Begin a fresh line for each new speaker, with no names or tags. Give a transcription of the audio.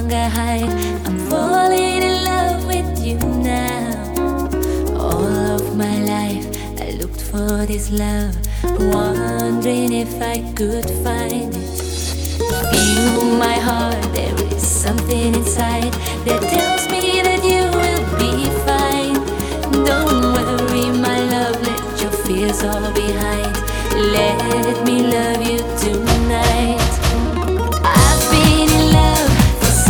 longer hide. I'm falling in love with you now. All of my life I looked for this love, wondering if I could find it. Feel my heart, there is something inside that tells me that you will be fine. Don't worry, my love, let your fears all behind. Let me love you tonight.